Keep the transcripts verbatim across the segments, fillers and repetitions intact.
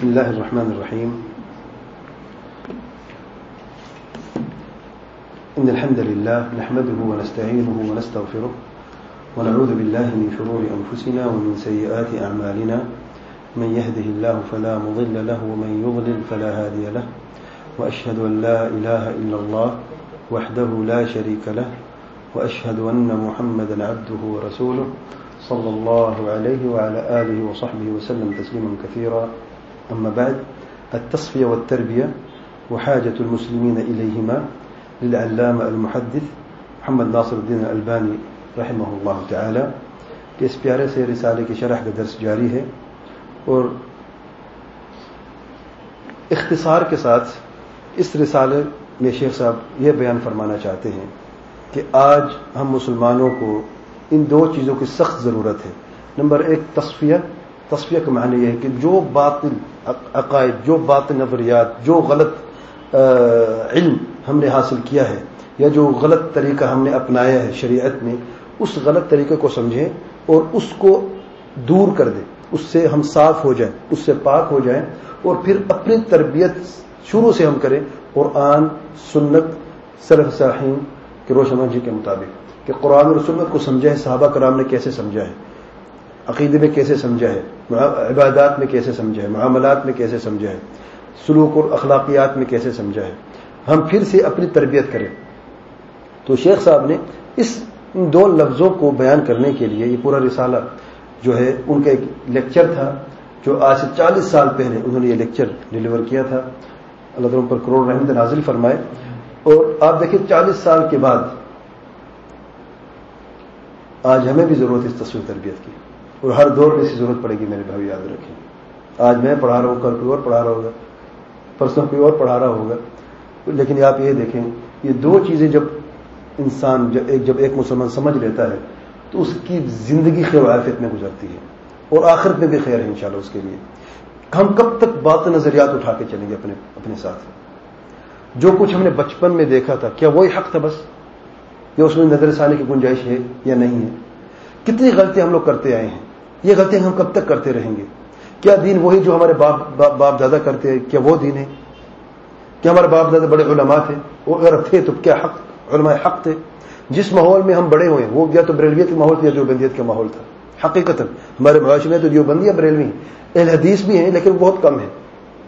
بسم الله الرحمن الرحيم. إن الحمد لله نحمده ونستعينه ونستغفره ونعوذ بالله من شرور أنفسنا ومن سيئات أعمالنا، من يهده الله فلا مضل له ومن يضلل فلا هادي له، وأشهد أن لا إله إلا الله وحده لا شريك له، وأشهد أن محمدا عبده ورسوله صلى الله عليه وعلى آله وصحبه وسلم تسليما كثيرا. أما بعد، التصفية والتربية وحاجة المسلمين إليهما للعلامة المحدث محمد ناصر الدين الألباني رحمہ اللہ تعالی کہ اس پیارے سے رسالے کی شرح کا درس جاری ہے، اور اختصار کے ساتھ اس رسالے میں شیخ صاحب یہ بیان فرمانا چاہتے ہیں کہ آج ہم مسلمانوں کو ان دو چیزوں کی سخت ضرورت ہے. نمبر ایک تصفیہ. تصفیہ کا معنی یہ ہے کہ جو باطل عقائد، جو باطل نظریات، جو غلط علم ہم نے حاصل کیا ہے یا جو غلط طریقہ ہم نے اپنایا ہے شریعت میں، اس غلط طریقے کو سمجھیں اور اس کو دور کر دیں، اس سے ہم صاف ہو جائیں، اس سے پاک ہو جائیں، اور پھر اپنی تربیت شروع سے ہم کریں قرآن، سنت، سلف صالحین کے روشنی کے مطابق، کہ قرآن اور سنت کو سمجھا ہے صحابہ کرام نے کیسے سمجھا ہے، عقیدے میں کیسے سمجھا ہے، عبادات میں کیسے سمجھا ہے، معاملات میں کیسے سمجھا ہے، سلوک اور اخلاقیات میں کیسے سمجھا ہے، ہم پھر سے اپنی تربیت کریں. تو شیخ صاحب نے اس دو لفظوں کو بیان کرنے کے لیے یہ پورا رسالہ جو ہے، ان کا ایک لیکچر تھا جو آج سے چالیس سال پہلے انہوں نے یہ لیکچر ڈیلیور کیا تھا. اللہ تعالیٰ پر کروڑ رحمت نازل فرمائے. اور آپ دیکھیں چالیس سال کے بعد آج ہمیں بھی ضرورت ہے اس تصویر تربیت کی، اور ہر دور میں اسی ضرورت پڑے گی. میرے بھائی یاد رکھیں، آج میں پڑھا رہا ہوں، کل کوئی اور پڑھا رہا ہوگا، پرسوں کوئی اور پڑھا رہا ہوگا، لیکن آپ یہ دیکھیں یہ دو چیزیں جب انسان جب ایک جب ایک مسلمان سمجھ لیتا ہے تو اس کی زندگی خیر و عافیت میں گزرتی ہے، اور آخرت میں بھی خیر ہے انشاءاللہ اس کے لیے. ہم کب تک باطل نظریات اٹھا کے چلیں گے اپنے اپنے ساتھ؟ جو کچھ ہم نے بچپن میں دیکھا تھا کیا وہی حق تھا بس، یا اس میں نظر ثانی کی گنجائش ہے یا نہیں ہے؟ کتنی غلطیاں ہم لوگ کرتے آئے ہیں، یہ غلطیاں ہم کب تک کرتے رہیں گے؟ کیا دین وہی جو ہمارے باپ باپ, باپ دادا کرتے ہیں، کیا وہ دین ہے؟ کیا ہمارے باپ دادا بڑے علماء تھے؟ وہ اگر تھے تو کیا حق علماء حق تھے؟ جس ماحول میں ہم بڑے ہوئے وہ یا تو بریلویت کا ماحول تھا یا دیوبندیت کا ماحول تھا. حقیقتاً ہمارے معاشرے میں تو دیوبندی یا بریلوی اہل حدیث بھی ہیں لیکن بہت کم ہیں،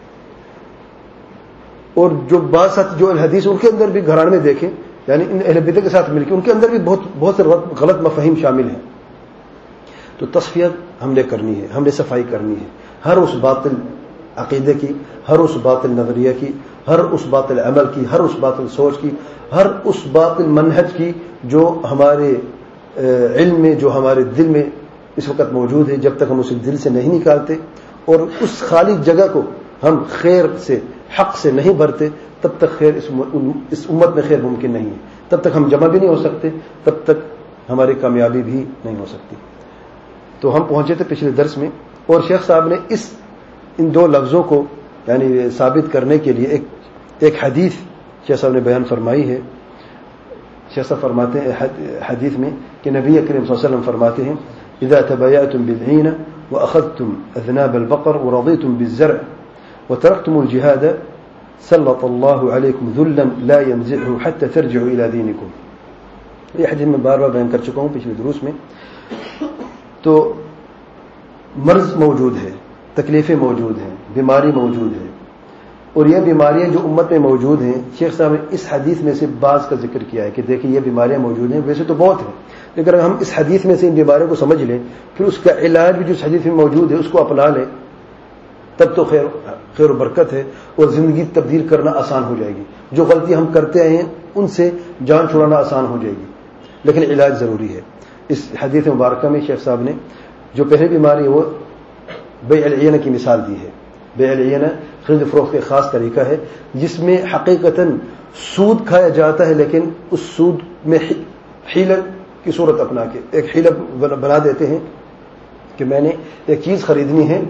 اور جو بعض ساتھ جو اہل حدیث ان کے اندر بھی گھرانے میں دیکھیں، یعنی ان اہل بدعت کے ساتھ مل کے ان کے اندر بھی بہت بہت سے غلط مفاہیم شامل ہیں. تو تصفیہ ہم نے کرنی ہے، ہم نے صفائی کرنی ہے ہر اس باطل عقیدے کی، ہر اس باطل نظریہ کی، ہر اس باطل عمل کی، ہر اس باطل سوچ کی، ہر اس باطل منہج کی جو ہمارے علم میں، جو ہمارے دل میں اس وقت موجود ہے. جب تک ہم اسے دل سے نہیں نکالتے اور اس خالی جگہ کو ہم خیر سے، حق سے نہیں بھرتے، تب تک خیر اس امت میں خیر ممکن نہیں ہے. تب تک ہم جمع بھی نہیں ہو سکتے، تب تک ہماری کامیابی بھی نہیں ہو سکتی. تو ہم پہنچے تھے پچھلے درس میں، اور شیخ صاحب نے اس ان دو لفظوں کو یعنی ثابت کرنے کے لیے ایک ایک حدیث شیخ صاحب نے بیان فرمائی ہے. شیخ صاحب فرماتے ہیں حدیث میں کہ نبی کریم صلی اللہ علیہ وسلم فرماتے ہیں اذا تبايعتم بالعين واخذتم اذناب البقر ورضيتم بالزرع وتركتم الجهاد سلط الله عليكم ذلا لا ينزعه حتى ترجعوا الى دينكم. یہ حدیث میں بار بار بیان کر چکا ہوں پچھلے دروس میں. تو مرض موجود ہے، تکلیفیں موجود ہیں، بیماری موجود ہے، اور یہ بیماریاں جو امت میں موجود ہیں، شیخ صاحب نے اس حدیث میں سے بعض کا ذکر کیا ہے کہ دیکھیں یہ بیماریاں موجود ہیں. ویسے تو بہت ہیں، لیکن اگر ہم اس حدیث میں سے ان بیماریوں کو سمجھ لیں، پھر اس کا علاج بھی جو اس حدیث میں موجود ہے اس کو اپنا لیں، تب تو خیر خیر و برکت ہے، اور زندگی تبدیل کرنا آسان ہو جائے گی. جو غلطی ہم کرتے ہیں ان سے جان چھڑانا آسان ہو جائے گی، لیکن علاج ضروری ہے. اس حدیث مبارکہ میں شیخ صاحب نے جو پہلی بیماری ہے وہ بیع العینہ کی مثال دی ہے. بیع العینہ خرید فروخت کا خاص طریقہ ہے جس میں حقیقتاً سود کھایا جاتا ہے، لیکن اس سود میں حیلت کی صورت اپنا کے ایک حیلت بنا دیتے ہیں کہ میں نے ایک چیز خریدنی ہے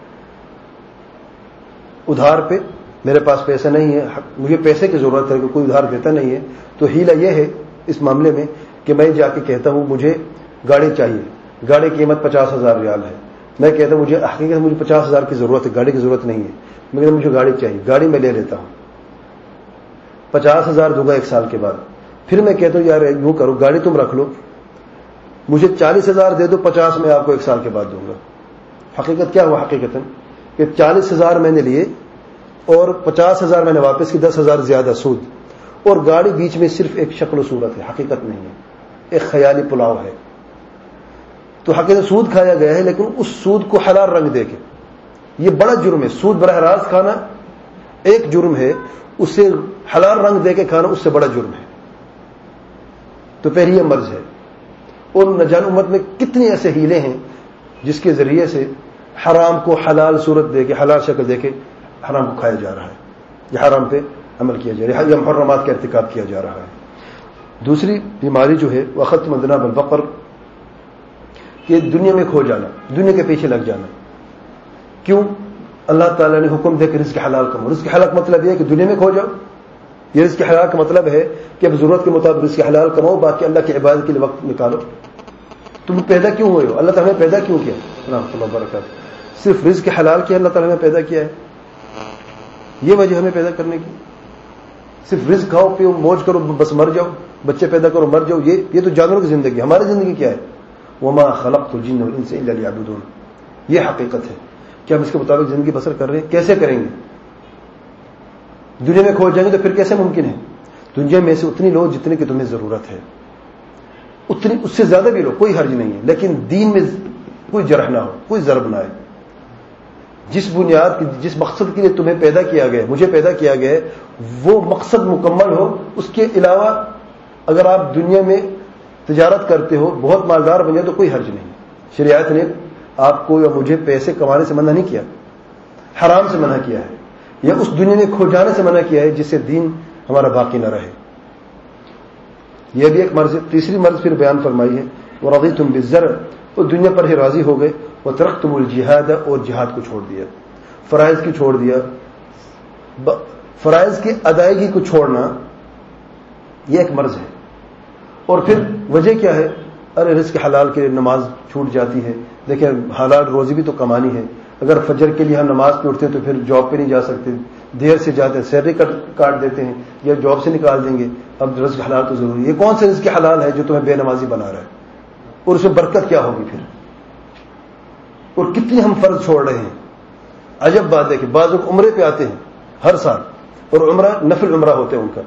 ادھار پہ، میرے پاس پیسہ نہیں ہے، مجھے پیسے کی ضرورت ہے کہ کوئی ادھار دیتا نہیں ہے. تو حیلہ یہ ہے اس معاملے میں کہ میں جا کے کہتا ہوں مجھے گاڑی چاہیے، گاڑی کی قیمت پچاس ہزار ریال ہے، میں کہتا ہوں مجھے حقیقت مجھے پچاس ہزار کی ضرورت ہے، گاڑی کی ضرورت نہیں ہے، میں کہتا مجھے گاڑی چاہیے، گاڑی میں لے لیتا ہوں، پچاس ہزار دوں گا ایک سال کے بعد. پھر میں کہتا ہوں یار یوں کرو گاڑی تم رکھ لو، مجھے چالیس ہزار دے دو، پچاس میں آپ کو ایک سال کے بعد دوں گا. حقیقت کیا ہوا؟ حقیقت کہ چالیس ہزار میں نے لیے اور پچاس ہزار میں نے واپس کی، دس ہزار زیادہ سود، اور گاڑی بیچ میں صرف ایک شکل و صورت ہے، حقیقت نہیں ہے، ایک خیالی پلاؤ ہے. تو حقیقت سود کھایا گیا ہے، لیکن اس سود کو حلال رنگ دے کے. یہ بڑا جرم ہے، سود براہ راست کھانا ایک جرم ہے، اسے حلال رنگ دے کے کھانا اس سے بڑا جرم ہے. تو پہلی یہ مرض ہے. اور نہ جان امت میں کتنے ایسے ہیلے ہیں جس کے ذریعے سے حرام کو حلال صورت دے کے، حلال شکل دے کے حرام کو کھایا جا رہا ہے، یا حرام پہ عمل کیا جا رہا ہے، یا محرمات کا ارتکاب کیا جا رہا ہے. دوسری بیماری جو ہے وہ ختم ادنا بالفقر، کہ دنیا میں کھو جانا، دنیا کے پیچھے لگ جانا. کیوں؟ اللہ تعالیٰ نے حکم دے کہ رزق حلال کماؤ. رزق حلال کا مطلب یہ ہے کہ دنیا میں کھو جاؤ. یہ رزق حلال کا مطلب ہے کہ اب ضرورت کے مطابق رزق حلال کماؤ، باقی اللہ کی عبادت کے لیے وقت نکالو. تم پیدا کیوں ہوئے ہو؟ اللہ تعالیٰ نے پیدا کیوں کیا؟ رحمۃ اللہ وبرکاتہ. صرف رزق حلال کیا اللہ تعالیٰ نے پیدا کیا ہے، یہ وجہ ہمیں پیدا کرنے کی. صرف رزق کھاؤ پیو موج کرو بس مر جاؤ، بچے پیدا کرو مر جاؤ، یہ یہ تو جانوروں کی زندگی. ہماری زندگی کیا ہے؟ وما خلقت الجن والانس الا ليعبدون. یہ حقیقت ہے کہ ہم اس کے مطابق زندگی بسر کر رہے ہیں. کیسے کریں گے؟ دنیا میں کھو جائیں گے تو پھر کیسے ممکن ہے؟ دنیا میں سے اتنی لو جتنے کی تمہیں ضرورت ہے، اتنی اس سے زیادہ بھی لو، کوئی حرج نہیں ہے، لیکن دین میں کوئی جرح نہ ہو، کوئی ضرب نہ آئے. جس بنیاد کی جس مقصد کے لیے تمہیں پیدا کیا گیا، مجھے پیدا کیا گیا ہے، وہ مقصد مکمل ہو. اس کے علاوہ اگر آپ دنیا میں تجارت کرتے ہو، بہت مالدار بن جائے تو کوئی حرج نہیں. شریعت نے آپ کو یا مجھے پیسے کمانے سے منع نہیں کیا، حرام سے منع کیا ہے، یا اس دنیا میں کھو جانے سے منع کیا ہے جس سے دین ہمارا باقی نہ رہے. یہ بھی ایک مرض. تیسری مرض پھر بیان فرمائی ہے وَرَضِيتُمْ بِالزَّرْعِ، وہ دنیا پر ہی راضی ہو گئے. وَتَرَكْتُمُ الْجِهَادَ، اور جہاد کو چھوڑ دیا، فرائض کی چھوڑ دیا. فرائض کی ادائیگی کو چھوڑنا یہ ایک مرض ہے. اور پھر وجہ کیا ہے؟ ارے رزق حلال کے لیے نماز چھوٹ جاتی ہے. دیکھیں حلال روزی بھی تو کمانی ہے. اگر فجر کے لیے ہم نماز پہ اٹھتے ہیں تو پھر جاب پہ نہیں جا سکتے، دیر سے جاتے ہیں، سیلری کاٹ دیتے ہیں یا جاب سے نکال دیں گے. اب رزق حلال تو ضروری ہے. یہ کون سے رزق حلال ہے جو تمہیں بے نمازی بنا رہا ہے؟ اور اس میں برکت کیا ہوگی پھر؟ اور کتنی ہم فرض چھوڑ رہے ہیں. عجب بات ہے کہ بعض لوگ عمرے پہ آتے ہیں ہر سال، اور عمرہ نفل عمرہ ہوتے ہیں ان کا.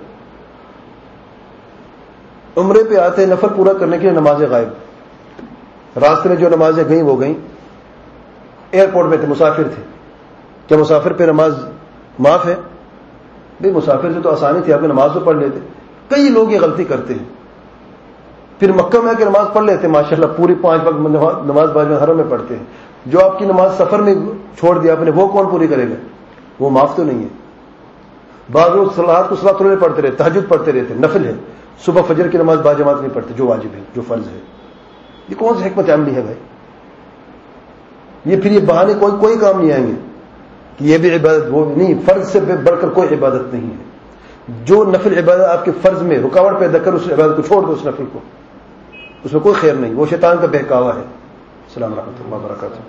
عمرے پہ آتے ہیں نفل پورا کرنے کے لیے، نمازیں غائب. راستے میں جو نمازیں گئیں وہ گئیں. ایئرپورٹ میں تھے، مسافر تھے، کیا مسافر پہ نماز معاف ہے؟ بھئی مسافر سے تو آسانی تھی، آپ نے نماز تو پڑھ لیتے. کئی لوگ یہ غلطی کرتے ہیں. پھر مکہ میں آ کے نماز پڑھ لیتے ہیں، ماشاءاللہ پوری پانچ وقت نماز باز حرم میں پڑھتے ہیں. جو آپ کی نماز سفر میں چھوڑ دیا آپ نے، وہ کون پوری کرے گا؟ وہ معاف تو نہیں ہے. بعض لوگ صلوات کو صلوات نہیں پڑھتے رہتے، تہجد پڑھتے رہتے، نفل ہے. صبح فجر کی نماز باجماعت نہیں پڑھتے جو واجب ہے، جو فرض ہے. یہ کون سی حکمت عملی ہے بھائی؟ یہ پھر یہ بہانے کوئی کوئی کام نہیں آئیں گے کہ یہ بھی عبادت، وہ بھی نہیں. فرض سے بڑھ کر کوئی عبادت نہیں ہے. جو نفل عبادت آپ کے فرض میں رکاوٹ پیدا کر، اس عبادت کو چھوڑ دو، اس نفل کو، اس میں کوئی خیر نہیں. وہ شیطان کا بہکاوا ہے. السلام ورحمۃ اللہ وبرکاتہ.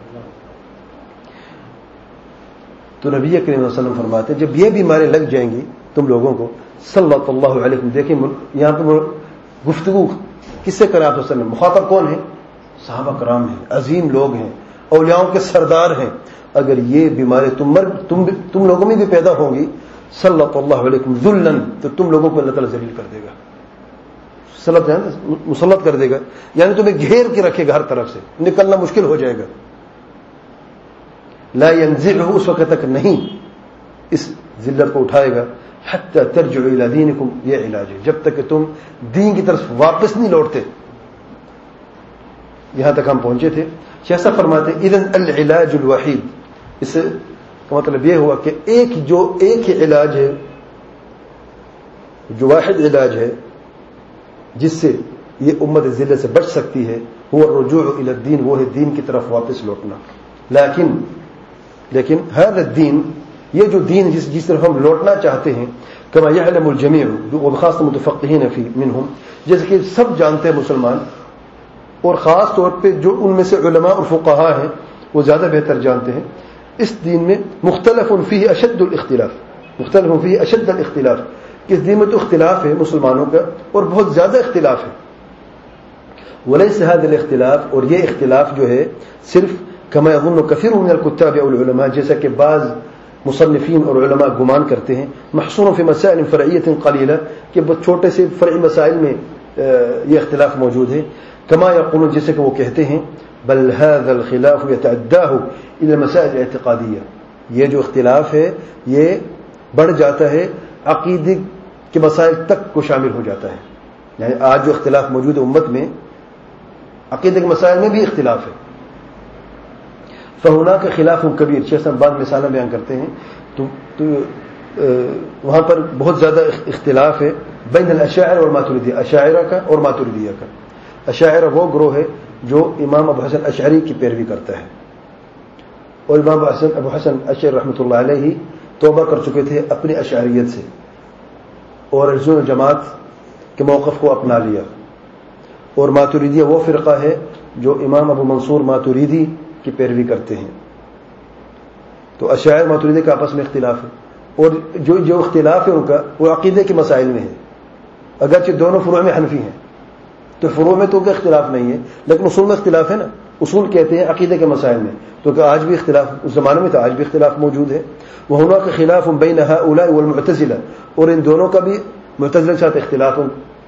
تو نبی کریم صلی اللہ علیہ وسلم فرماتے ہیں جب یہ بیماری لگ جائیں گی تم لوگوں کو، صلی اللہ علیہ وسلم، دیکھیں یہاں پہ گفتگو کس سے کریں آپ صلی اللہ علیہ وسلم؟ مخاطب کون ہے؟ صحابہ کرام ہیں، عظیم لوگ ہیں، اولیاؤں کے سردار ہیں. اگر یہ بیماری تم مر تم تم لوگوں میں بھی پیدا ہوگی، صلی اللہ علیہ وسلم ذلن، تو تم لوگوں کو اللہ تعالیٰ ذلیل کر دے گا، سلط مسلط کر دے گا. یعنی تمہیں گھیر کے رکھے گا، ہر طرف سے نکلنا مشکل ہو جائے گا. لا ينزعه، اس وقت تک نہیں اس ذلت کو اٹھائے گا. حتی ترجعوا الى دینکم، یہ علاج ہے، جب تک کہ تم دین کی طرف واپس نہیں لوٹتے. یہاں تک ہم پہنچے تھے. شیخ فرماتے ہیں اذن العلاج الوحید، اس کا مطلب یہ ہوا کہ ایک جو ایک ہی علاج ہے، جو واحد علاج ہے جس سے یہ امت ذلت سے بچ سکتی ہے، وہ الرجوع الى الدین، وہ ہے دین کی طرف واپس لوٹنا. لیکن لیکن هذا الدین، یہ جو دین جس جس طرف ہم لوٹنا چاہتے ہیں، کما یعلم الجمیع، جو خاص متفقہین فی منہم، جیسے کہ سب جانتے ہیں مسلمان، اور خاص طور پہ جو ان میں سے علماء اور فقہاء ہیں، وہ زیادہ بہتر جانتے ہیں. اس دین میں مختلف فیہ اشد الاختلاف، مختلف فیہ اشد الاختلاف، اس دین میں تو اختلاف ہے مسلمانوں کا اور بہت زیادہ اختلاف ہے. ولیس هذا الاختلاف، اور یہ اختلاف جو ہے صرف كما يظن كثير من الكتاب او العلماء، جیسا کہ بعض مصنفین اور علماء گمان کرتے ہیں، محصور فی مسائل فرعیۃ قلیلہ، کہ بہت چھوٹے سے فرعی مسائل میں یہ اختلاف موجود ہے. كما يقولون، جیسے کہ وہ کہتے ہیں، بل هذا الخلاف يتعداه الى المسائل الاعتقادیہ، یہ جو اختلاف ہے یہ بڑھ جاتا ہے عقیدے کے مسائل تک کو شامل ہو جاتا ہے. یعنی آج جو اختلاف موجود ہے امت میں، عقیدے کے مسائل میں بھی اختلاف ہے. فہنا کا خلاف کبیر، شیخ صاحب بعد مثالیں بیان کرتے ہیں تو, تو وہاں پر بہت زیادہ اختلاف ہے بین الاشاعرہ اور ماتریدیہ، اشاعرہ کا اور ماتریدیہ کا. اشاعرہ وہ گروہ ہے جو امام ابو حسن اشعری کی پیروی کرتا ہے، اور امام ابو حسن اشعری رحمۃ اللہ علیہ توبہ کر چکے تھے اپنی اشعریت سے اور ارجن جماعت کے موقف کو اپنا لیا. اور ماتریدیہ وہ فرقہ ہے جو امام ابو منصور ماتریدی کی پیروی کرتے ہیں. تو اشاعرہ ماتریدی کا آپس میں اختلاف ہے، اور جو جو اختلاف ہے ان کا وہ عقیدے کے مسائل میں ہے. اگرچہ دونوں فروع میں حنفی ہیں تو فروع میں تو ان کا اختلاف نہیں ہے، لیکن اصول میں اختلاف ہے نا. اصول کہتے ہیں عقیدے کے مسائل میں، تو کہ آج بھی اختلاف، اس زمانے میں تھا، آج بھی اختلاف موجود ہے. وہنا کا خلاف بین ہؤلاء والمعتزلہ، اور ان دونوں کا بھی معتزلہ کے ساتھ اختلاف.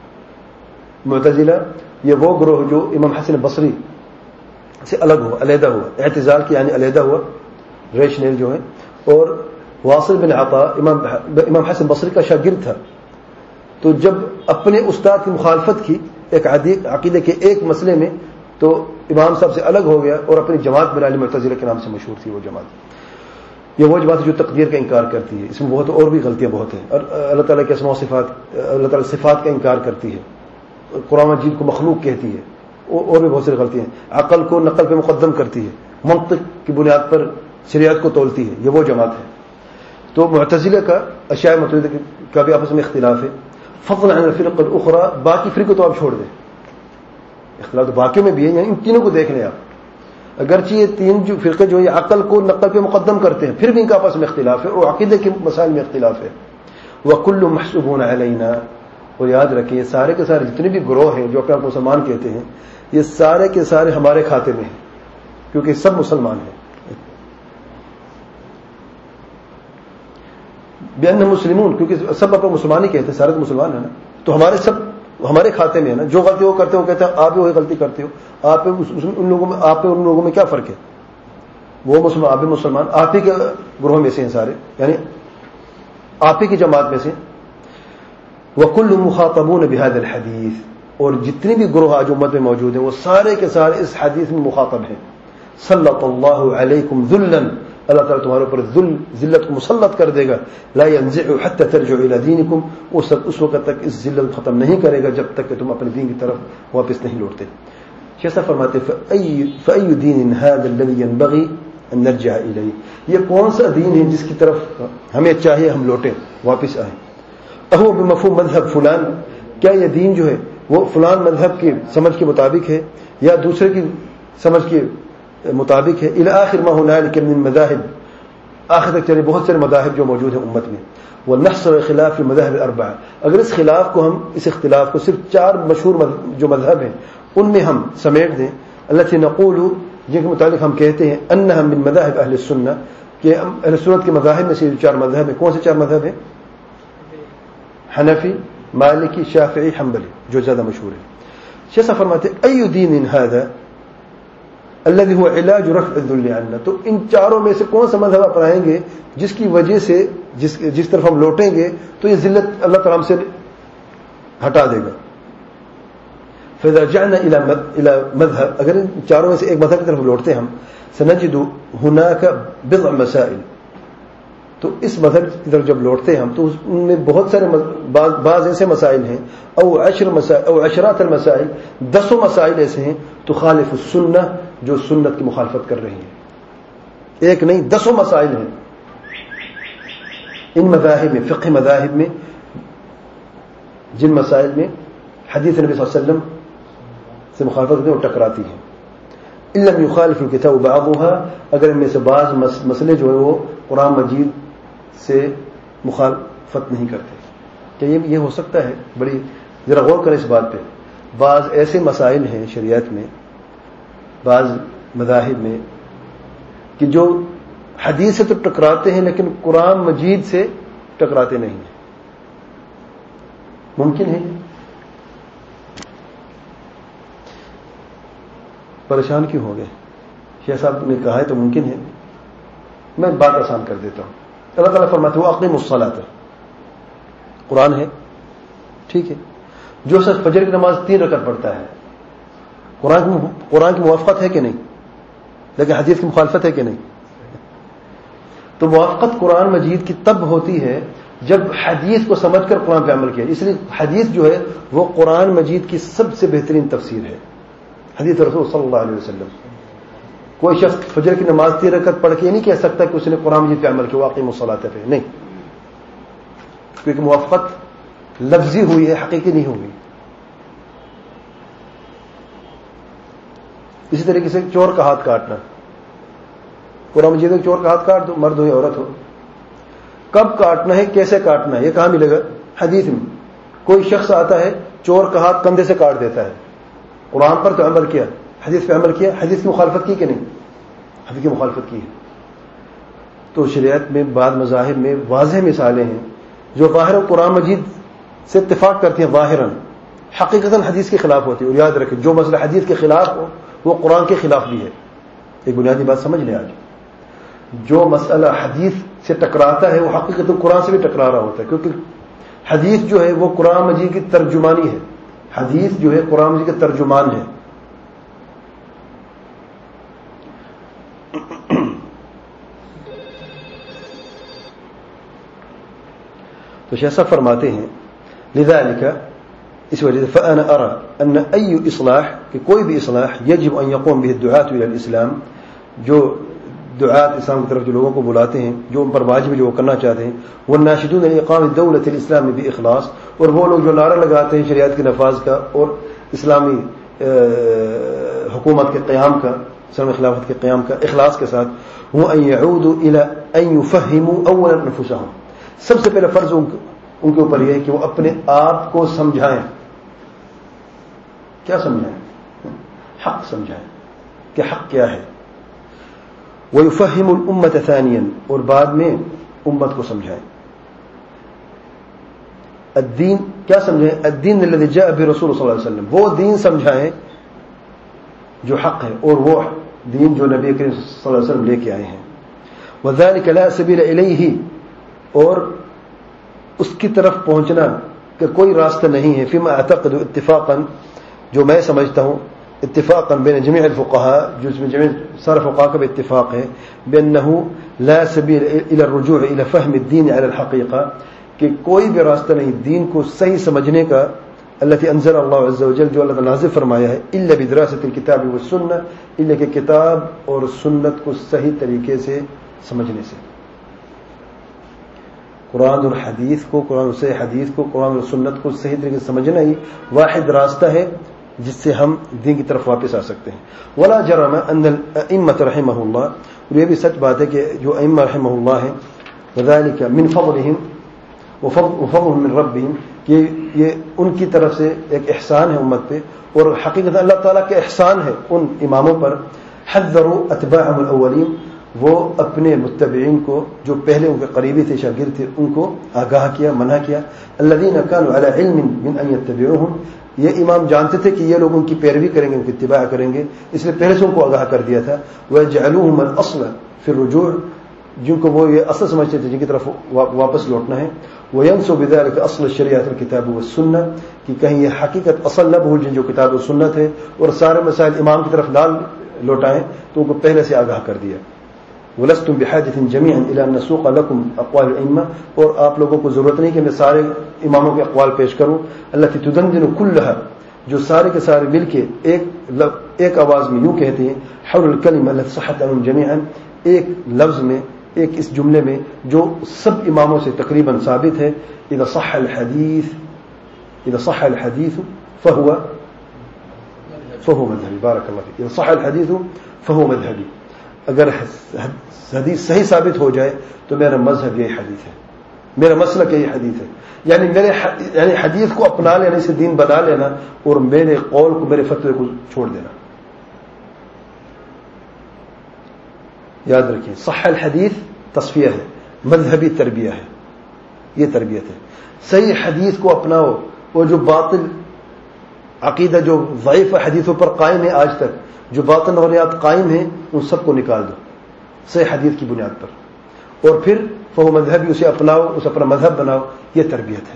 معتزلہ یہ وہ گروہ جو امام حسن بصری سے الگ ہوا، علیحدہ ہوا، اعتزال کی یعنی علیحدہ ہوا، ریشنل جو ہے. اور واصل بن عطا امام امام حسن بصری کا شاگرد تھا، تو جب اپنے استاد کی مخالفت کی ایک عقیدے کے ایک مسئلے میں تو امام صاحب سے الگ ہو گیا اور اپنی جماعت بنا لی، معتزلہ کے نام سے مشہور تھی وہ جماعت. یہ وہ جماعت جو تقدیر کا انکار کرتی ہے، اس میں بہت اور بھی غلطیاں بہت ہیں، اور اللہ تعالیٰ کے اسماء و صفات، اللہ تعالیٰ صفات کا انکار کرتی ہے، قرآن مجید کو مخلوق کہتی ہے، اور بھی بہت ساری غلطیاں ہیں. عقل کو نقل پہ مقدم کرتی ہے، منطق کی بنیاد پر شریعت کو تولتی ہے، یہ وہ جماعت ہے. تو معتزلہ کا اشاعرہ ماتریدی کا بھی آپس میں اختلاف ہے. فضلا عن الفرق الاخرى، باقی فرقے تو آپ چھوڑ دیں، اختلاف تو باقیوں میں بھی ہے، یعنی ان تینوں کو دیکھ لیں آپ. اگرچہ یہ تین جو فرقے جو یہ عقل کو نقل پہ مقدم کرتے ہیں، پھر بھی ان کا آپس میں اختلاف ہے اور عقیدے کے مسائل میں اختلاف ہے. وَكُلُّ مَحْسُوبٌ عَلَيْنَا، اور یاد رکھیں یہ سارے کے سارے جتنے بھی گروہ ہیں جو اپنے آپ کو مسلمان کہتے ہیں، یہ سارے کے سارے ہمارے کھاتے میں ہیں، کیونکہ سب مسلمان ہیں. بأنهم مسلمون، کیونکہ سب اپنے مسلمان ہی کہتے ہیں، سارے تو مسلمان ہیں نا، تو ہمارے سب ہمارے کھاتے میں ہے نا. جو غلطی وہ کرتے ہو کہتے ہیں آپ بھی وہی غلطی کرتے ہو، آپ ان لوگوں میں آپ ان لوگوں میں کیا فرق ہے؟ وہ مسلمان، آپ بھی مسلمان، آپ ہی کے گروہ میں سے ہیں سارے، یعنی آپ ہی کی جماعت میں سے. وَكُلُّ مُخَاطَبُونَ بِهَذَا الْحَدِيثِ، اور جتنی بھی گروہ آج امت میں موجود ہیں وہ سارے کے سارے اس حدیث میں مخاطب ہیں. سلط اللہ علیکم ذلا، اللہ تعالیٰ تمہارے اوپر ذل ذلت کو مسلط کر دے گا. لا ينزع حتى ترجعوا الى دینکم، اس اس وقت تک اس ذلت ختم نہیں کرے گا جب تک کہ تم اپنے دین کی طرف واپس نہیں لوٹتے. شیخ صاحب فرماتے فأي دین هذا الذي ينبغي ان نرجع الیہ، یہ کون سا دین ہے جس کی طرف ہمیں چاہیے ہم لوٹیں، واپس آئیں. اہو بمفہوم مذہب فلان، کیا یہ دین جو ہے وہ فلان مذہب کی سمجھ کے مطابق ہے یا دوسرے کی سمجھ کے مطابق ہے. الى آخر ما هنالك من المذاهب، آخر تک چلے بہت سارے مذاہب جو موجود ہیں امت میں. ونحصر خلاف المذاهب الاربعہ، اگر اس خلاف کو ہم اس اختلاف کو صرف چار مشہور جو مذہب ہیں ان میں ہم سمیٹ دیں، التي نقول، جن کے متعلق ہم کہتے ہیں انها من مذاہب اہل السنہ، کہ اہل سنت کے مذاہب میں سے چار مذہب ہیں. کون سے چار مذہب ہیں؟ حنفی، مالکی، شافعی، حنبلی، جو زیادہ مشہور ہے. شیخ صاحب فرماتے ہیں ای دین هذا الذي هو علاج رفع الذل عنا، تو ان چاروں میں سے کون سا مذہب اپنائیں گے جس کی وجہ سے جس جس طرف ہم لوٹیں گے تو یہ ذلت اللہ تعالیٰ ہم سے ہٹا دے گا. فاذا رجعنا الى الى مذهب، اگر ان چاروں میں سے ایک مذہب کی طرف لوٹتے ہیں ہم، سنجد هناك بضع مسائل، تو اس مذہب کی طرف جب لوٹتے ہیں ہم تو ان میں بہت سارے بعض, بعض ایسے مسائل ہیں، او عشر مسائل او عشرات المسائل، دسوں مسائل ایسے ہیں تو خالف السنہ، جو سنت کی مخالفت کر رہی ہیں. ایک نہیں دسوں مسائل ہیں ان مذاہب میں، فقہ مذاہب میں، جن مسائل میں حدیث نبی صلی اللہ علیہ وسلم سے مخالفت کرتے ہیں وہ ٹکراتی ہیں. ان لم يخالف الكتاب بعضها، اگر ان میں سے بعض مسئلے جو ہے وہ قرآن مجید سے مخالفت نہیں کرتے. کیا یہ ہو سکتا ہے؟ بڑی ذرا غور کریں اس بات پہ. بعض ایسے مسائل ہیں شریعت میں، بعض مذاہب میں، کہ جو حدیث سے تو ٹکراتے ہیں لیکن قرآن مجید سے ٹکراتے نہیں ہیں. ممکن ہے؟ پریشان کیوں ہو گئے؟ شیخ صاحب نے کہا ہے تو ممکن ہے. میں بات آسان کر دیتا ہوں. اللہ تعالیٰ فرماتے ہیں اقیموا الصلاۃ، قرآن ہے، ٹھیک ہے. جو شخص فجر کی نماز تین رکعت پڑھتا ہے، قرآن کی قرآن کی موافقت ہے کہ نہیں؟ لیکن حدیث کی مخالفت ہے کہ نہیں؟ تو موافقت قرآن مجید کی تب ہوتی ہے جب حدیث کو سمجھ کر قرآن پہ عمل کیا. اس لیے حدیث جو ہے وہ قرآن مجید کی سب سے بہترین تفسیر ہے، حدیث رسول صلی اللہ علیہ وسلم. کوئی شخص فجر کی نماز تین رکعت پڑھ کے یہ نہیں کہہ سکتا کہ اس نے قرآن مجید پہ عمل کیا، واقعی مصلاۃ پہ نہیں، کیونکہ موافقت لفظی ہوئی ہے، حقیقی نہیں ہوئی. اسی طریقے سے چور کا ہاتھ کاٹنا، قرآن مجید میں چور کا ہاتھ کاٹ دو، مرد ہو یا عورت ہو. کب کاٹنا ہے، کیسے کاٹنا ہے، یہ کہاں ملے گا؟ حدیث میں. کوئی شخص آتا ہے چور کا ہاتھ کندھے سے کاٹ دیتا ہے، قرآن پر تو عمل کیا، حدیث پہ عمل کیا، حدیث کی مخالفت کی کہ نہیں؟ حدیث کی مخالفت کی ہے. تو شریعت میں بعض مذاہب میں واضح مثالیں ہیں جو ظاہر قرآن مجید سے اتفاق کرتی ہیں، ظاہراً حقیقتاً حدیث کے خلاف ہوتی ہے. اور یاد رکھیں جو مسئلہ حدیث کے خلاف ہو وہ قرآن کے خلاف بھی ہے. ایک بنیادی بات سمجھ لیں، آج جو مسئلہ حدیث سے ٹکراتا ہے وہ حقیقتاً قرآن سے بھی ٹکرا رہا ہوتا ہے، کیونکہ حدیث جو ہے وہ قرآن مجید کی ترجمانی ہے. حدیث جو ہے قرآن مجید کا ترجمان ہے. تو شیخ صاحب فرماتے ہیں لذلك، اس وجہ سے فأنا أرى أن أي إصلاح، کہ کوئی بھی اصلاح يجب أن يقوم به الدعاة إلى الإسلام، جو دعات اسلام کی طرف جو لوگوں کو بلاتے ہیں، جو ان پر واجب جو وہ کرنا چاہتے ہیں، والناشدون لإقامة دولة الإسلام بإخلاص، اور وہ لوگ جو نعرہ لگاتے ہیں شریعت کے نفاذ کا اور اسلامی حکومت کے قیام کا، اسلامی خلافت کے قیام کا اخلاص کے ساتھ، وہ أن يعودوا إلى أن يفهموا أولا أنفسهم. سب سے پہلے فرض ان کے اوپر یہ ہے کہ وہ اپنے آپ کو سمجھائیں. کیا سمجھائیں؟ حق سمجھائیں کہ حق کیا ہے. وَيُفَهِّمُ الْأُمَّةَ ثَانِيًا، اور بعد میں امت کو سمجھائیں. الدین کیا سمجھائیں؟ الدین الذي جاء به رسول صلی اللہ علیہ وسلم، وہ دین سمجھائیں جو حق ہے اور وہ دین جو نبی کریم صلی اللہ علیہ وسلم لے کے آئے ہیں. وَذَلِكَ لَا سَبِيلَ إِلَيْهِ، اور اس کی طرف پہنچنا کہ کوئی راستہ نہیں ہے. فيما اعتقد اتفاقا، جو میں سمجھتا ہوں اتفاقا بین جميع الفقهاء، جو اس میں جميع سارے فقہاء کا بھی اتفاق ہے، بأنه لا سبيل الى الرجوع الى فهم الدين على الحقيقة، کہ کوئی بھی راستہ نہیں دین کو صحیح سمجھنے کا، التي انزل الله عز وجل، جو اللہ تعالی نازل فرمایا ہے، الا بدراسة الكتاب والسنة، الا کہ کتاب اور سنت کو صحیح طریقے سے سمجھنے سے. قرآن اور حدیث کو، قرآن اور صحیح حدیث کو، قرآن اور سنت کو صحیح طریقے سے سمجھنا ہی واحد راستہ ہے جس سے ہم دین کی طرف واپس آ سکتے ہیں. ولا جرم ان الائمة رحمہ اللہ، اور یہ بھی سچ بات ہے کہ جو ائمہ رحمہ اللہ ہیں، وذلك من فضلهم وفضلهم من ربهم، کہ یہ ان کی طرف سے ایک احسان ہے امت پہ، اور حقیقت اللہ تعالیٰ کے احسان ہے ان اماموں پر. حذروا اتباعهم الاولین، وہ اپنے متبعین کو جو پہلے ان کے قریبی تھے، شاگرد تھے، ان کو آگاہ کیا، منع کیا. الذين كانوا على علم من ان يتبعوهم، یہ امام جانتے تھے کہ یہ لوگ ان کی پیروی کریں گے، ان کی اتباع کریں گے، اس لیے پہلے سے ان کو آگاہ کر دیا تھا. ويجعلوهم الاصل في الرجوع، جن کو وہ یہ اصل سمجھتے تھے جن کی طرف واپس لوٹنا ہے. وينسوا بذلك اصل الشریعت الکتاب والسنہ، کہ کہیں یہ حقیقت اصل نہ بھول جن جو کتاب و سنت ہے، اور سارے مسائل امام کی طرف نہ لوٹائیں، تو ان کو پہلے سے آگاہ کر دیا. ولستم بحاجة جميعا الى ان نسوق لكم اقوال الائمة، اور آپ لوگوں کو ضرورت نہیں کہ میں سارے اماموں کے اقوال پیش کروں. التي تدندن كلها، جو سارے کے سارے مل کے ایک ایک آواز میں یوں کہتے ہیں، حول الكلمة التي صحت عنهم جميعا، ایک لفظ میں، ایک اس جملے میں جو سب اماموں سے تقریباً ثابت ہے. اذا صح الحديث اذا صح الحديث فهو فهو مذهبی. بارک اللہ فیک. ان صح الحدیث فهو مذهبی. اگر حدیث صحیح ثابت ہو جائے تو میرا مذہب یہی حدیث ہے, میرا مسلک یہی حدیث ہے. یعنی میرے یعنی حدیث کو اپنا لینا, اسے دین بنا لینا, اور میرے قول کو, میرے فتوے کو چھوڑ دینا. یاد رکھیں, صح الحدیث تصفیہ ہے, مذہبی تربیہ ہے, یہ تربیت ہے. صحیح حدیث کو اپناؤ, اور جو باطل عقیدہ جو ضعیف حدیثوں پر قائم ہے آج تک, جو باطل نظریات قائم ہیں, ان سب کو نکال دو صحیح حدیث کی بنیاد پر, اور پھر فہو مذہبی, اسے اپناؤ, اسے اپنا مذہب بناؤ. یہ تربیت ہے.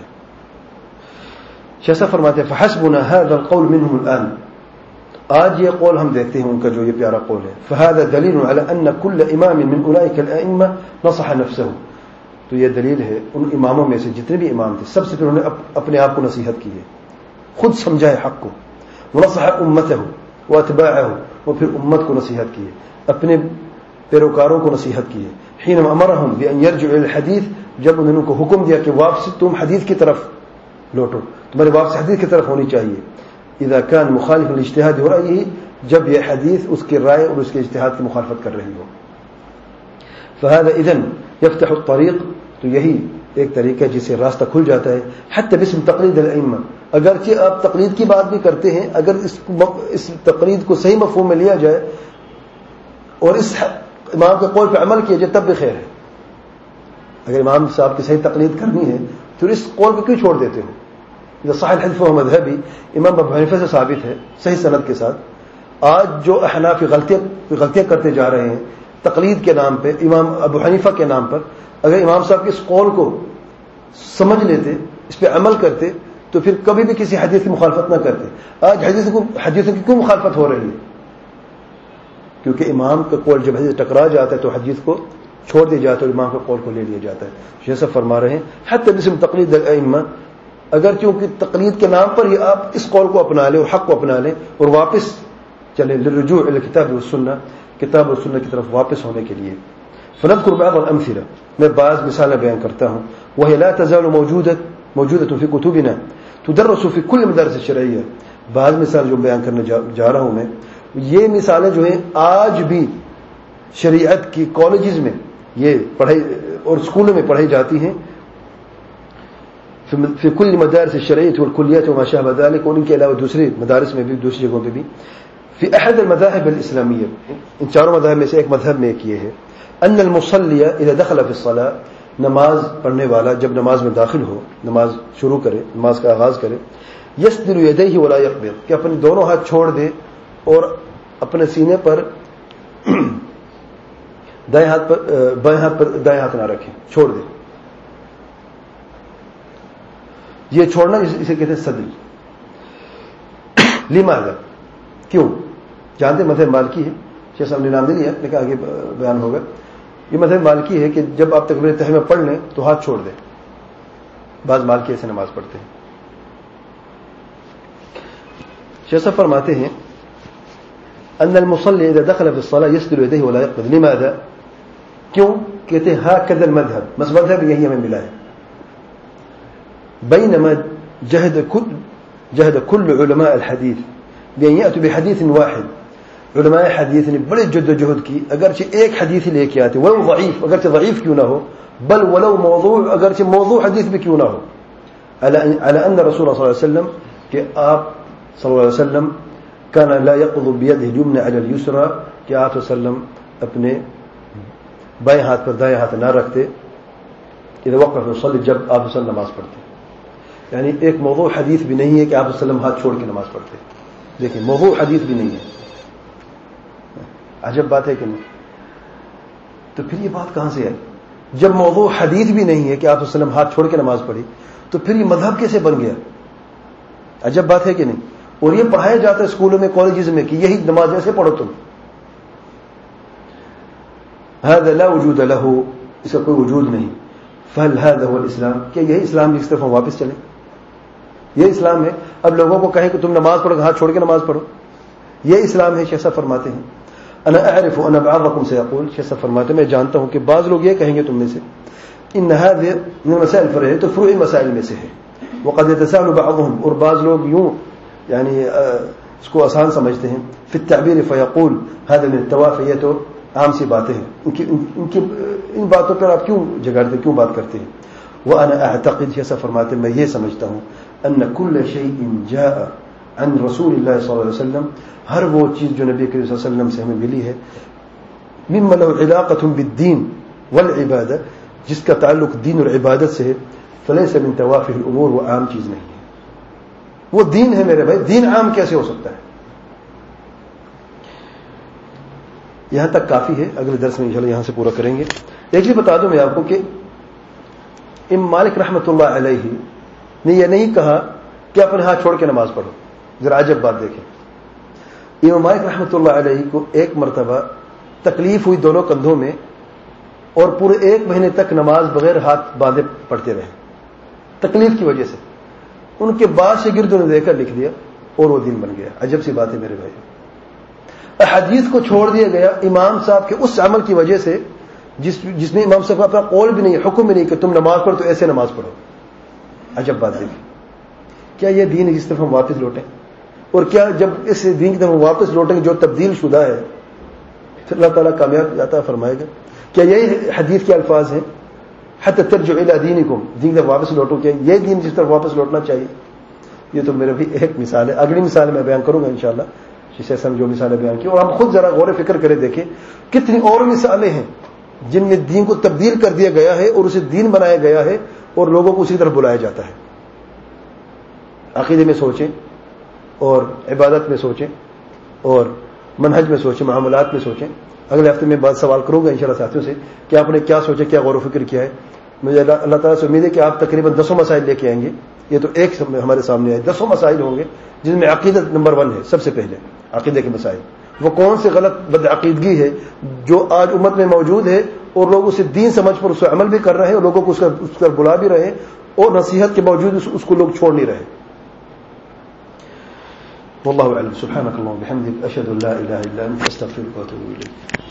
شیخ فرماتے ہیں فحسبنا هذا القول منهم الآن, آج یہ قول ہم دیکھتے ہیں ان کا جو یہ پیارا قول ہے. فهذا دلیل على ان كل امام من اولئك الائمه نصح نفسه. تو یہ دلیل ہے ان اماموں میں سے جتنے بھی امام تھے, سب سے پہلے انہوں نے اپنے آپ کو نصیحت کی ہے, خود سمجھا ہے حق کو. ونصح امته واتباعه, اور پھر امت کو نصیحت کی ہے, اپنے پیروکاروں کو نصیحت کی ہے. حينما امرهم بان يرجعوا الى الحديث, جب انہوں نے کو حکم دیا کہ واپس تم حدیث کی طرف لوٹو, تمہاری واپس حدیث کی طرف ہونی چاہیے. اذا كان مخالف للاجتهاد ورأيه, جب یہ حدیث اس کے رائے اور اس کے اجتہاد کی مخالفت کر رہی ہو. فهذا اذن يفتح الطريق, تو یہی ایک طریقہ ہے جس سے راستہ کھل جاتا ہے. حتى باسم تقلید الائمہ, اگرچہ آپ تقلید کی بات بھی کرتے ہیں, اگر اس اس تقلید کو صحیح مفہوم میں لیا جائے اور اس امام کے قول پہ عمل کیا جائے تب بھی خیر ہے. اگر امام صاحب کی صحیح تقلید کرنی ہے تو اس قول کو کیوں چھوڑ دیتے ہو؟ یہ صحیح الحدیث و مذہبی امام ابو حنیفہ سے ثابت ہے صحیح سند کے ساتھ. آج جو احناف غلطیاں غلطیاں کرتے جا رہے ہیں تقلید کے نام پہ, امام ابو حنیفہ کے نام پر, اگر امام صاحب کے اس قول کو سمجھ لیتے, اس پہ عمل کرتے, تو پھر کبھی بھی کسی حدیث کی مخالفت نہ کرتے. آج حدیث کو حدیثوں کی کیوں مخالفت ہو رہی ہے؟ کیونکہ امام کا قول جب حدیث ٹکرا جاتا ہے تو حدیث کو چھوڑ دیا جاتا ہے اور امام کے قول کو لے لیا جاتا ہے. جیسا فرما رہے ہیں حتی باسم تقلید الائمہ, اگر کیونکہ تقلید کے نام پر ہی آپ اس قول کو اپنا لیں اور حق کو اپنا لیں اور واپس چلیں للرجوع الی الکتاب والسنہ, کتاب اور سنت کی طرف واپس ہونے کے لیے. فنذكر بعض الامثله, میں بعض مثالیں بیان کرتا ہوں. وهي لا تزال موجوده موجوده في كتبنا تدرس في كل المدارس الشرعيه. بعض مثال جو بیان کرنے جا, جا رہا ہوں میں, یہ مثالیں جو ہیں آج بھی شریعت کی کالجز میں یہ پڑھائی اور اسکولوں میں پڑھائی جاتی ہیں. فی کل مدارس الشرعیہ والکلیات وما شابہ ذلک, اور ان کے علاوہ دوسرے مدارس میں بھی, دوسری جگہوں پہ بھی. فی احد المذاہب الاسلامیہ, ان چاروں مذاہب میں سے ایک مذہب میں ایک یہ ہے, ان المصلی اذا دخل فی الصلاۃ, نماز پڑھنے والا جب نماز میں داخل ہو, نماز شروع کرے, نماز کا آغاز کرے, یسدل یدیہ ولا یقبض, کہ اپنے دونوں ہاتھ چھوڑ دے اور اپنے سینے پر دائیں ہاتھ پر بائیں ہاتھ پر دائیں ہاتھ نہ رکھیں, چھوڑ دے. یہ چھوڑنا اسے کہتے ہیں صدل. لماذا, کیوں؟ جانتے مذہب مالکی ہے, شیخ صاحب نے نام نہیں لیا لیکن آگے بیان ہوگا. یہ مذہب مالکی ہے کہ جب آپ تکبیر تحریمہ پڑھ لیں تو ہاتھ چھوڑ دیں. بعض مالکی ایسے نماز پڑھتے ہیں. شیخ صاحب فرماتے ہیں ان المصلی اذا دخل في الصلاة يسدل يديه ولا يقبض. لماذا, کیوں؟ کہتے ہیں هكذا المذهب, بس مذہب یہی ہمیں ملا ہے. بينما جهد كل جهد كل علماء الحديث بأن يأتوا بحديث واحد. علماء حدیث نے بڑے جد و جہد کی, اگرچہ ایک حدیث لے کے آتے, ولو ضعیف, اگرچہ ضعیف کیوں نہ ہو, بل ولو موضوع, اگرچہ موضوع حدیث بھی کیوں نہ ہو, على ان رسول اللہ صلی اللہ علیہ وسلم, کہ آپ صلی اللہ علیہ وسلم كان لا يقض بيده اليمنى على اليسرى, کہ آپ صلی اللہ علیہ وسلم اپنے بائیں ہاتھ پر دائیں ہاتھ نہ رکھتے اذا وقف يصلي, جب آپ صلی اللہ علیہ وسلم نماز پڑھتے. یعنی ایک موضوع حدیث بھی نہیں ہے کہ آپ صلی اللہ علیہ وسلم ہاتھ چھوڑ کے نماز پڑھتے. دیکھیں موضوع حدیث بھی نہیں ہے, عجب بات ہے کہ نہیں. تو پھر یہ بات کہاں سے آئی؟ جب موضوع حدیث بھی نہیں ہے کہ آپ صلی اللہ علیہ وسلم ہاتھ چھوڑ کے نماز پڑھی, تو پھر یہ مذہب کیسے بن گیا؟ عجب بات ہے کہ نہیں. اور یہ پڑھایا جاتا ہے اسکولوں میں, کالجز میں, کہ یہی نماز ایسے پڑھو تم. هذا لا وجود له, اس کا کوئی وجود نہیں. فهل هذا هو الاسلام, کہ یہی اسلام جس طرف ہم واپس چلیں, یہ اسلام ہے. اب لوگوں کو کہیں کہ تم نماز پڑھو, ہاتھ چھوڑ کے نماز پڑھو, یہ اسلام ہے. شیخ صاحب فرماتے ہیں انا اعرف ان بعضكم سيقول, شیخ صاحب فرماتے ہیں میں جانتا ہوں کہ بعض لوگ یہ کہیں گے تم میں سے, ان هذه من مسائل فرع, تو فروعی مسائل میں سے ہے. وقد يتساهل بعضهم, اور بعض لوگ یوں یعنی اس کو آسان سمجھتے ہیں. فی التعبیر فیقول هذا من الطواف, یہ تو عام سی باتیں ہیں, ان کی ان کی ان باتوں پر آپ کیوں جگاڑتے, کیوں بات کرتے ہیں. وانا اعتقد, ایسا فرماتے ہیں میں یہ سمجھتا ہوں, ان كل شيء جاء عن رسول اللہ صلی اللہ علیہ وسلم, ہر وہ چیز جو نبی کریم صلی اللہ علیہ وسلم سے ہمیں ملی ہے, مما له علاقة بالدین والعبادہ, جس کا تعلق دین اور عبادت سے ہے, فلیس من توافہ الامور, وہ عام چیز نہیں ہے. وہ دین ہے میرے بھائی, دین عام کیسے ہو سکتا ہے؟ یہاں تک کافی ہے, اگلے درس میں انشاءاللہ یہاں سے پورا کریں گے. ایک چیز بتا دوں میں آپ کو کہ امام مالک رحمۃ اللہ علیہ نے یہ نہیں کہا کہ اپنے ہاتھ چھوڑ کے نماز پڑھو. ذرا عجب بات دیکھیں, امام مالک رحمۃ اللہ علیہ کو ایک مرتبہ تکلیف ہوئی دونوں کندھوں میں, اور پورے ایک مہینے تک نماز بغیر ہاتھ باندھے پڑھتے رہے تکلیف کی وجہ سے. ان کے بعد شاگردوں نے دیکھا, لکھ دیا, اور وہ دین بن گیا. عجب سی بات ہے میرے بھائی. احادیث کو چھوڑ دیا گیا امام صاحب کے اس عمل کی وجہ سے جس جس میں امام صاحب کا اپنا قول بھی نہیں, حکم بھی نہیں کہ تم نماز پڑھو تو ایسے نماز پڑھو. عجب بات دیکھیں, کیا یہ دین ہے جس طرف ہم واپس لوٹیں؟ اور کیا جب اس دین کی طرف ہم واپس لوٹیں گے جو تبدیل شدہ ہے, پھر اللہ تعالیٰ کامیاب عطا فرمائے گا؟ کیا یہی حدیث کے الفاظ ہیں, حتی ترجعوا الی دینکم, دین کی طرف واپس لوٹو؟ کیا یہ دین جس طرف واپس لوٹنا چاہیے؟ یہ تو میرے بھی ایک مثال ہے. اگلی مثال میں بیان کروں گا انشاءاللہ, جسے ہم جو مثالیں بیان کی, اور ہم خود ذرا غور و فکر کریں, دیکھیں کتنی اور مثالیں ہیں جن میں دین کو تبدیل کر دیا گیا ہے اور اسے دین بنایا گیا ہے, اور لوگوں کو اسی طرف بلایا جاتا ہے. عقیدے میں سوچیں, اور عبادت میں سوچیں, اور منہج میں سوچیں, معاملات میں سوچیں. اگلے ہفتے میں بعد سوال کروں گا انشاءاللہ ساتھیوں سے کہ آپ نے کیا سوچا, کیا غور و فکر کیا ہے. مجھے اللہ تعالیٰ سے امید ہے کہ آپ تقریباً دسوں مسائل لے کے آئیں گے. یہ تو ایک ہمارے سامنے آئے, دسوں مسائل ہوں گے جن میں عقیدت نمبر ون ہے. سب سے پہلے عقیدے کے مسائل, وہ کون سے غلط بدعقیدگی ہے جو آج امت میں موجود ہے, اور لوگ اسے دین سمجھ پر اس پر عمل بھی کر رہے ہیں, اور لوگوں کو اس کا اس پر بلا بھی رہے ہیں, اور نصیحت کے باوجود اس کو لوگ چھوڑ نہیں رہے. واللہ اعلم. سبحانک اللہم وبحمدک, اشہد ان لا الہ الا انت, استغفرک واتوب الیک.